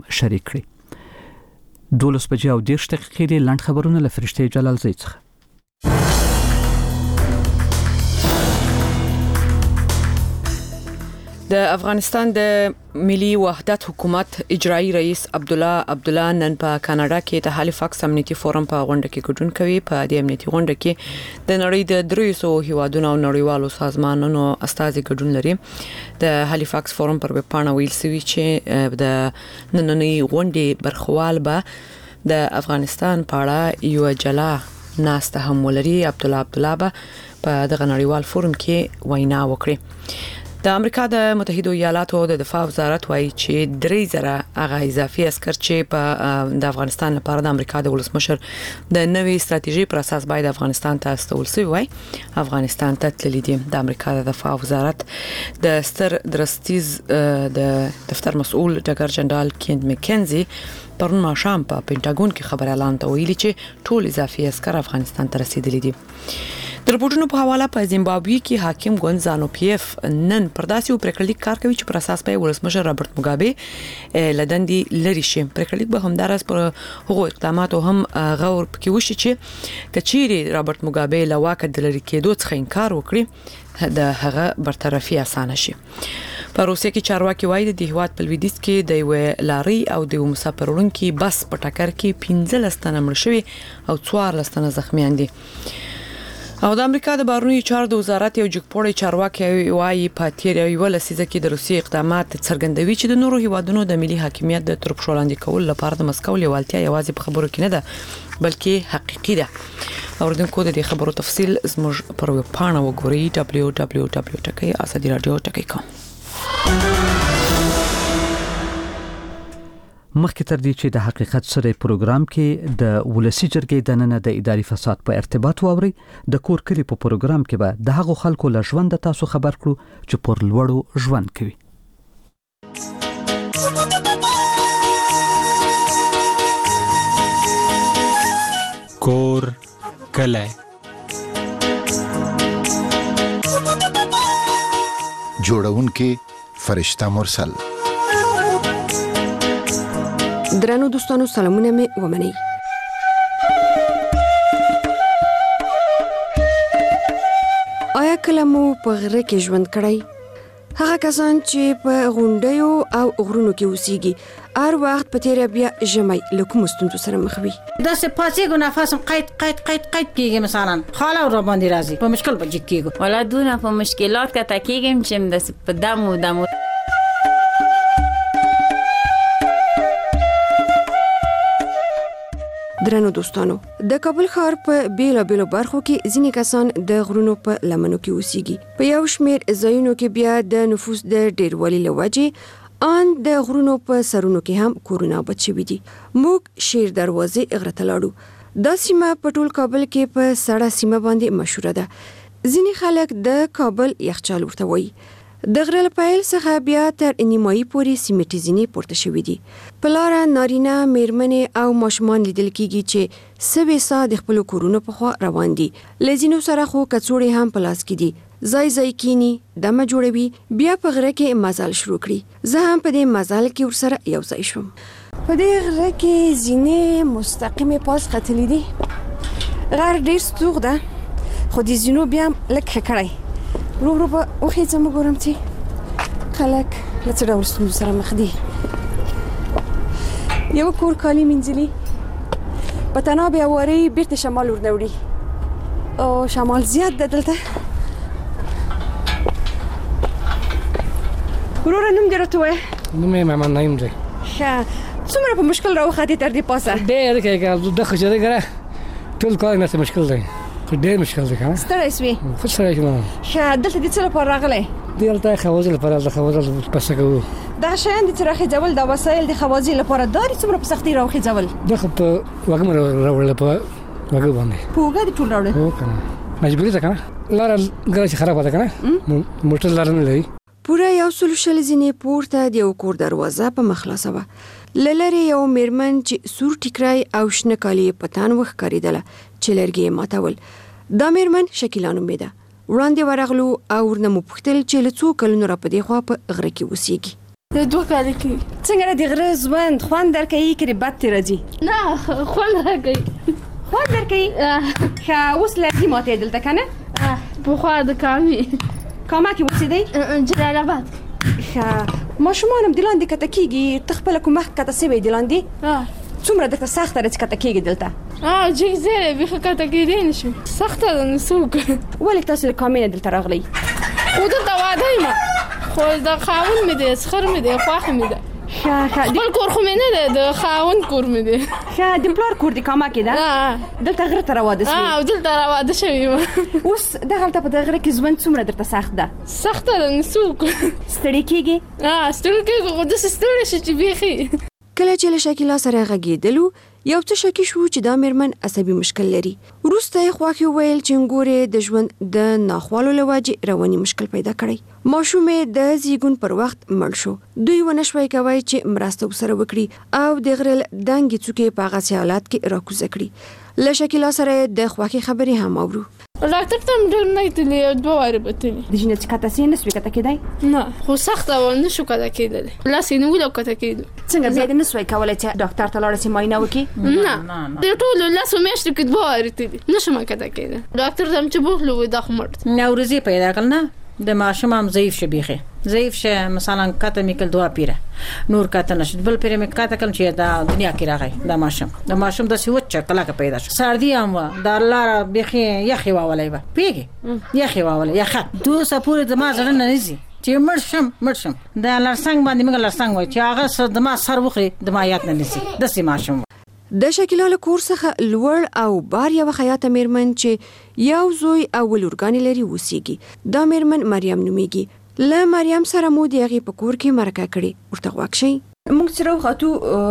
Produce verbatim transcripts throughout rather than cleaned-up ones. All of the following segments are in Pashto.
شریک کړي. دولس بجې او دېرش دقیقې لنډ خبرونه له فرشتې جلال زی څخه. د افغانستان د ملي وحدت حکومت اجرایی رئیس عبد الله عبد الله نن په کاناډا کې د هالیفاکس امنیتي فورم په غونډه کې ګډون کوي. په دې امنیتي غونډه کې د نړۍ د درې سوه هیوادونو او نړیوالو سازمانونو استازي ګډون لري. د هالیفاکس فورم پر وپاڼه ویل شوی چې د نننۍ غونډې برخوال به د افغانستان په اړه یو جلا ناسته هم ولري. عبد الله عبد الله به په دغه نړیوال فورم کې وینا وکړي. د امریکا د متحده ایالاتو د دفاع وزارت وایي چې درې زره هغه اضافي عسكر چې په د افغانستان لپاره د امریکا د ولسمشر د نوې ستراتیژي پر اساس باید افغانستان ته استول شي وای افغانستان ته تللی دي. د امریکا د دفاع وزارت د ستر درستیز د دفتر مسؤل ډګر جنرال کینت مکنزي پرون ماښام په پینټاګون کې خبر اعلان ته ویلي چې ټول اضافي عسكر افغانستان ته رسیدلي دي. د رپورټونو په حواله په زیمبابوې کې حاکم ګونزالو پی اف نن پرداسي او پریکړلیک کار کوي چې پر اساس په ولسمشر رابرټ موګابي لدندې لري شي. پریکړلیک به همدارس پر هغو اقداماتو هم غور پکې وشي چې کچيري رابرټ موګابي له واکه د لری کېدو څخه انکار وکړي د هغه برطرفي اسانه شي. په روسیه کې چارواکي وایي د هیواد په لویدیځ کې د یو لاري او د مسافر وړونکي بس په ټکر کې پنځلس تنه مړ شوي او څوارلس تنه زخمیان دي. او د امریکا د بهرنیو چارو د وزارت یو جګپوړی چارواکي وایي په تیر یو لسیزه کې د روسیې اقدامات څرګندوي چې د نورو هیوادونو د ملي حاکمیت د تر پښو لاندې کول لپاره د مسکو لیوالتیا یوازې په خبرو کې نه ده بلکې حقيقي ده. اوردونکو د دې خبرو تفصیل زموږ پر وپاڼه وګورئ دبليو دبليو دبليو ټکی اسدی رادیو ټکی کام. مخکې تر دې چې د حقیقت سره پروګرام کې د ولسی جرګې د نن د اداري فساد په ارتباط واوري د کور کلی په پروګرام کې به د هغو خلکو له ژوند تاسو خبر کړو چې پر لوړو ژوند کوي. کور کلی جوړونکي فرشته مرسل. درنو دوستانو سلامونه می ومنئ. آیا کله مو په غره کې ژوند کړی؟ هغه کسان چې په غونډیو او غرونو کې اوسېږي هر وخت په تیره بیا ژمی له کومو ستونزو سره مخ وي. داسې پاڅېږو نفسم قید قید قید قید کېږي مثلا خاله را باندې راځي په مشکل به جګ کېږو والا دونه په مشکلات کته کېږم چې داسې په دمو دمو. درنو دوستانو د کابل ښار په بیلو بیلو برخو کې ځینې کسان د غرونو په لمنو کې اوسېږي. په یو شمېر ځایونو کې بیا د نفوس د ډېروالي له وجې ان د غرونو په سرونو کې هم کورونه آباد شوي دي. موږ شیر دروازې غره ته لاړو. دا سیمه په ټول کابل کې په سړه سیمه باندې مشهوره ده. ځینې خلک د کابل یخچال ورته وایي. د غره له پیل څخه بیا تر نیمایي پورې سیمټي ځینې پورته شوي دي. په لاره نارینه میرمنې او ماشومان لیدل کېږي چې سوي سا د خپلو کورونو په خوا روان دي. له ځینو سره خو کڅوړې هم په لاس کې دي. ځای ځای کینی دمه جوړوي بیا په غره کې مزل شروع کړي. زه هم په دې مزل کې ورسره یو ځای شوم. په دې غره کې ځینې مستقیمې پاس ختلي دي. غر ډېر ستوغ ده خو د ځینو بیا لږ ښه کړی. رو رو به وخیځم وګورم چې خلک له څه ډول ستونزو سره مخ دي. یو کور کالي مینځلي په تناب هواري بیرته شمال ور نه وړي او شمال زیات ده دلته. وروره نوم دې راته ووایه. نوم یې محمد نعیم دی. ښه څومره په مشکل راوختې تر دې پاسه؟ ډېر کېږي د خو چې دی ګره ټول کار نه مشکل دی ډېر مشکل دی کنه. ستړی سوې؟ خو ستړی شوم. ښه دلته د څه لپاره راغلی؟ دلته خوازي لپاره د خوازي پسه کوو. دا شیان د راخېځول د وسایل د خوازي لپاره داري څومره په سختۍ راخېځول؟ دا خو په وګم راوړل په وګم باندې. په وګه د ټول راوړل؟ هو کنه مجبوري ده کنه. لاره ګرځي خراب ده کنه. موټر لاره نه لري. پوره یو سل شل ځینې پورته د یو کور دروازه په مخ خلاصه وه. له لرې یو میرمن چې سور ټیکری او شنه کالي یې په تن وښکارېدله چې لرګي یې ماتول. دا میرمن شکیلا نومېده. وړاندې ورغلو او ورنه مو پوښتل چې له څو کلونو را په دې خوا په غره کې اوسېږي. دوه کال کې څنګه د غره ژوند خوند درکوي کې بد تیر راځي؟ نه خوند راکوي. خوند درکوي؟ ښه اوس لرګي ماته دلته کنه؟ پخوا د کامې کاما کې اوسېدی؟ جلال آباد. ښه ماشومان هم د لاندې کته کېږي؟ ته خپله کوم وخت کته سوی د لاندې؟ څومره درته سخته ده چې کته کېږي دلته؟ جګ ځای دی بیخي کته کېدی نه شم. سخته ده نو څه وکړم. ولې تاسو د کامې نه دلته راغلی؟ خو دلته واده یم خو د خاوند مې دی سخر مې دی خوښه مې ده. خپل کور خو مې نه دی د خاوند کور مې دی. ښه د پلار کور د کاما کې ده؟ دلته غره ته راواده شوې؟ او دلته راواده شوې یم. اوس دغلته په دغه غره کې ژوند څومره درته سخت ده؟ سخته ده نو څه وکړم. ستړې کېږې؟ ستړې کېږو خو داسې ستړې شي چې بیخي. کله چې له شکیلا سره غږېدلو یو څه شکی شو چې دا میرمن عصبي مشکل لري. وروسته یې خواښې وویل چې ګورې د ژوند د ناخوالو له وجې رواني مشکل پیدا کړی. ماشوم یې د زیږون پر وخت مړ شو. دوی ونه شوی کوی چې مرسته ورسره وکړي او د غره دنګې څوکې په هغسې حالات کې راکوزه کړي. له شکیلا سره د خوښې خبرې هم اورو. ډاکټر ته هم ډېر نه تللی او دوه وارې به تللی. د ژینې چې کته سې نه سوې کته کېدی؟ نه خو سخته وه نه شو کته کېدلی. لاس یې نیولو او کته کېدو. څنګه بیا دې نه سوی کولی چې ډاکټر ته لاړه سې معاینه وکړي؟ نه د ټولو لسو میاشتو کې دوه وارې تللی نه شم کته کېدی. ډاکټر ته هم چې بوتلو وایي دا خو مړ دی. نوروزي پیدا کړل نه د ماشوم هم ضعیف شه بیخي ضعیف شه. مثلا کته میکل دوه پیره نور کته نشد بل پیره میکل کته کل چې دا دنیا کې راغی د ماشوم د ماشوم د سوچ کله کې پیدا شو. سردی هم د الله بیخي یخي واولای به پیګي یخي واولای یخه دوه سپور د ما زړه نه نزي چې مړ شم مړ شم د لړسنګ باندې موږ لړسنګ وای چې هغه د ما سر وخري د ما یاد نه نزي د سي ماشوم. د شکیلا له کور څخه لوړ او بار یوه خیاطه میرمن چې یو زوی او ولورګانې لري اوسېږي. دا میرمن مریم نومیږي. له مریم سره مو د هغې په کور کې مرکه کړې. ورته غوږ شئ. موږ چې راوخوتو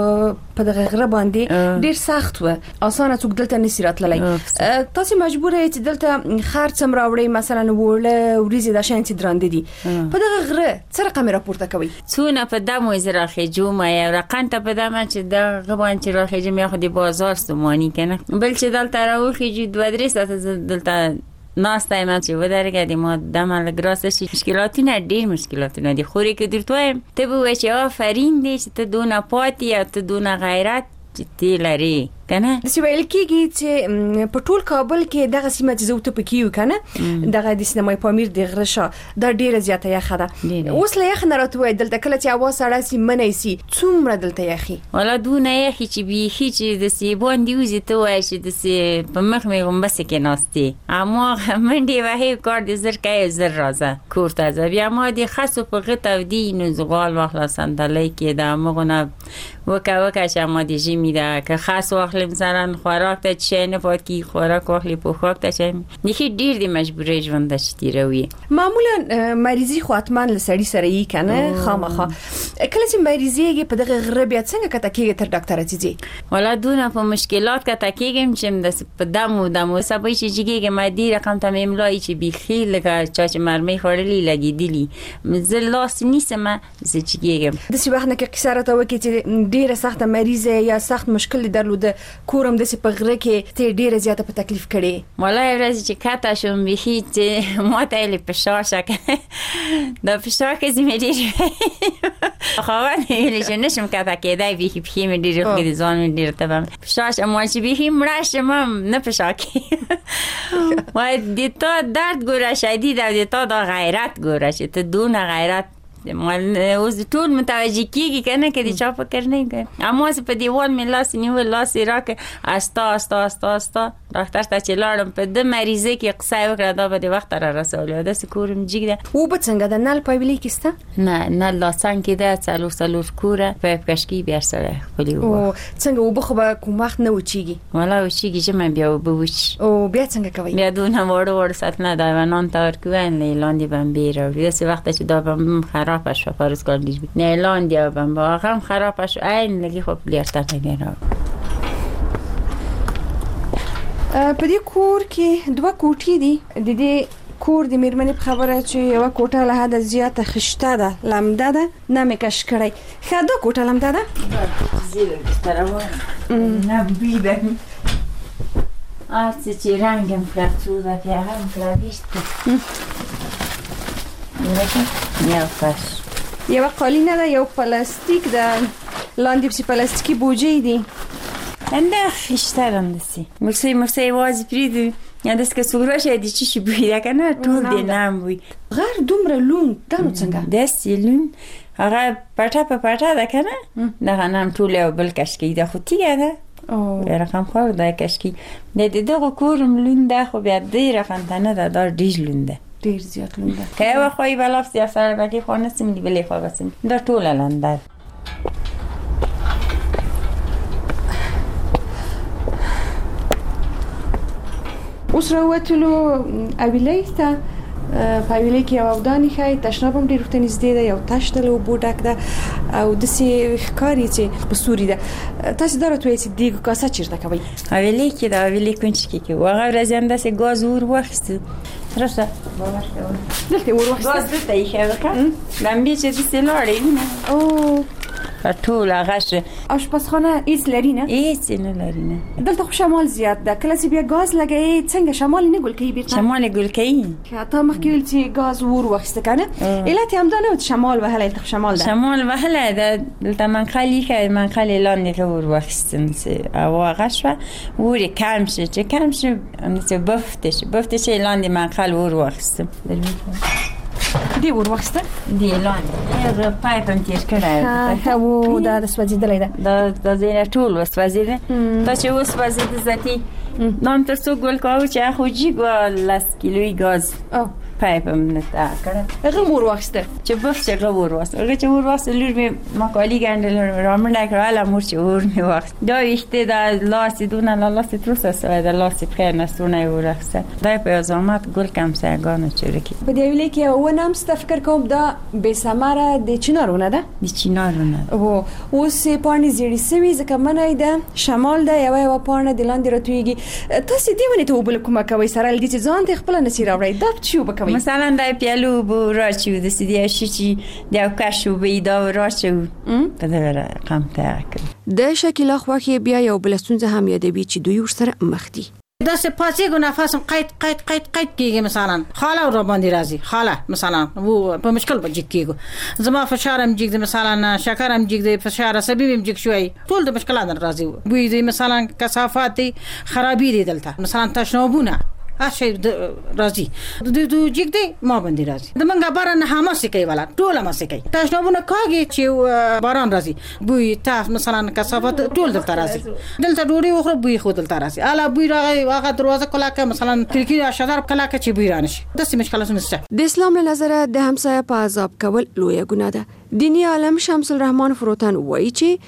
په دغه غره باندې ډېر سخت و. اسانه څوک دلته نسي راتللی. تاسې مجبوره یې چې دلته خرڅ هم راوړئ مثلا اوړه وریځې دا شیان چې درانده دي. په دغه غره څه رقم یې راپورته کوئ؟ څونه په دم وایي زه راخېجوم یو رقم ته په دمه چې دغه باندې چې راخېجم یا خو د بازار ستوماني که نه بل چې دلته راوخېجو دوه درې ساعته زه دلته ناسته یم چې ودرېږه د ما دمه لږ راسته شي. مشکلاتونه ډېر مشکلاتونه دي. خو که درته وایم ته به وایې چې آفرین دی چې ته دونه پاتې او ته دونه غیرت چې تی لري که نه. داسې ویل کېږي چې په ټول کابل کې دغه سیمه چې زه ورته پکې یو که نه دغه د سینمای پامیر د غره شا دا ډېره زیاته یخه ده. اوس له یخ نه راته ووایه دلته کله چې هوا سړه سي منی سي څومره دلته یخي؟ والا دونه یخي چې بیخي چې داسې باندې وځي ته وایې چې داسې په مخ مې غومبسې کې ناستې هماغه منډې وهې کار دې زر کوې زر راځه کور ته ځه. بیا ما د خسو په غه تودي نو زغال واخله صندلۍ کې د هماغو نه وکه وکه چې ما د ژمي ده که خس واخلې مثلا خوراک ته چې نه پات کی خوراک واخلې پوښاک ته چې نخي ډیر د مجبورې ژوند چې تیروي. معمولا مریضي خو اتمن لسړي سره یې کنه خامخا کله چې مریضيږي په دغه غره بیا څنګه کته کېږي تر ډاکټر ته ځي؟ ولا دونه په مشکلات کته کېږم چې د په دمو دمو سبا چې جګېږي مادي رقم ته مملای چې بيخي لګه چا چې مرمي خورلې لګېدلی زه لاس نیسم زه جګېږم. د سی وخت نه کې قصه راته وکړي چې ډیره سخته مریضه یا سخت مشکل درلوده کورم د سی په غره کې ته ډیره زیاته په تکلیف کړي. ولا ورځ چې کته شوم بيخي چې ماته له پښه شکه د پښه کې زمې ډیر خوان هیله چې نشم کته کېدای بيخي بيخي مې ډیر خو دې ځان مې ډیر ته پښه مو چې بيخي مړ شم نه پښه کې وای دې ته درد ګوره شدید او دې ته دا غیرت ګوره چې ته دونه غیرت مال اوس ټول متوجه کیږي کنه کې دي چا فکر نه کوي. اما په دیوال مې لاس نیول لاس راکه استا استا استا استا ډاکټر ته چې لاړم په د مریضه کې قصه وکړه دا به د وخت را رسول دا سکورم جګ ده او په څنګه د نل پایبلې کېسته نه نه لاسان کې ده څلور څلور کوره په پکشکی بیا سره خپل او څنګه او بخو به کوم وخت نه وچیږي ولا وچیږي چې مې بیا وبوچ او بیا څنګه کوي بیا دونه وړ وړ ساتنه دا ونان تور کوین لاندې بمبیر او داسې وخت چې دا بم خرابش و فرض کردیش بود نیلاندی و بم با آقام خرابش این لگی خب لیرتا نگیره. په دې کور کې دوه کوټې دي. د دې کور د میرمنې په خبره چې یو کوټه له حد زیاته خشته ده لمده ده نه مې کش کړی. ښه دا کوټه لمده ده زیره بستره نه بیده آرڅه چې رنگم فرڅو ده که هم کلاویشت ده نیو فرش یو قالینه ده یو پلاستیک ده لاندې پسې پلاستیکي بوجۍ دي انده خشتر هم دستی مرسی مرسی وازی پریدو یا دست که سوگراش ایدی چی شی بویده کنه طول دی نام بوی غیر دومره لون دانو څنګه دستی لون هغه پټه په پټه ده کنه دغه نام ټول یو بل کشکی ده خو تیگه ده رقم خواه ده کشکی ده دغه کورم لون ده خو بیا دی رقم تنه ده دار دیج لون ده ډیر زیات لون ده که یو خواهی بلافت یا سر بکی خواه نستیم دی بلی خواه بسیم ده طول لنده اوس راوتلو اویلی ته په اویلی کې یو اودانې ښایي تشناب هم ډېر ورته نږدې ده یو تش ده له اوبو ډک ده او داسې ښکاري چې په سوري ده تاسې دا راته وایئ چې دیګ کاسه چېرته کوئ اویلی کې ده اویلی کونچکې کې و هغه ورځې هم داسې ګاز اور واخیسته راشه باور کوه دلته یې ور واخیسته ګاز دلته ایښی وکړه لمبې چې داسې لاړې وینه او ټول هغه شه آشپزخانه هیڅ لري نه هیڅ نه لري نه دلته خو شمال زیات ده کله چې بیا ګاز لګوي څنګه شمال نه ګل کوي بیرته شمال ګل کوي تا مخکې ویل چې ګاز ور واخیسته کنه علت یې همدا نه و چې شمال وهلی دلته شمال ده شمال وهلی ده دلته منقل ایښی منقل یې لاندې ور واخیستم چې هوا هغه شوه ور یې کم شه چې کم شه همداسې بفته شه بفته شه یې لاندې منقل ور واخیستم دی ور واخیسته دی لاندې هغه پایپ هم تېر کړی او دا د سوځېدلی ده دا دا ځای ټول وسوځېده دا چې وسوځېده ذاتي دا هم تر څو ګل کاوه چې هغه خو جیګ لس کیلوي ګاز پایپ هم نه تا کړه هغه ور واخیسته چې بف چې هغه ور واخیسته هغه چې ور واخیسته لور مې مکالي ګنډل رامنډه کړه هله مور چې ور مې واخیست دا ویښته دا لاسې دونه له لاسې تروسه سوی ده لاسې پښې نستونه یې ور واخیسته دا یې په یو زحمت ګل کمسایګانو چورکي په دې اویلی کې یو ونه هم سته فکر کوم دا بېثمره د چنار ونه ده د چنار ونه ده هو اوس یې پاڼې زیړې سوي ځکه منی ده شمال ده یوه یوه پاڼه د لاندې راتویږي تاسې دې ونې ته اوبه له کومه کوئ سره له دې چې ځان ته یې خپله نسي راوړئ دا چې اوبه کوئ مثلا دا پیالو اوبه راچوو داسې د یو شي چې د یو کش اوبه یې دا راچوو په دغه رقم ته هغه کوي د شکیلا خوښې بیا یو بله ستونزه هم یادوي چې دوی ورسره مخ دي داسې پاڅېږو نفس هم قید قید قید قید کېږي مثلا خاله را باندې راځي خاله مثلا و په مشکل به جګ کېږو زما فشار هم جګ دی مثلا شکر هم جګ دی فشار عصبي هم جګ شوی ټول د مشکلات راځي بوی دی مثلا کثافات دی خرابي دی دلته مثلا تشنابونه هرشي راځي د دوی جګ دی ما باندې راځي د منګه باران هم سې کوي ولا ټول هم سې کوي تشنابونه کاږي چې باران راځي بوی تا مثلا کثافات ټول دلته راځي دلته ډوډۍ وخوره بوی خو دلته راځي الا بوی راغی هغه دروازه کلاکه مثلا کړکۍ شدار کلاکه چې بوی رانشي داسې مشکلاتونه شته د اسلام له نظره د همسایه په عذاب کول لویه ګناه ده دینی عالم شمس الرحمن فروتن وایي چې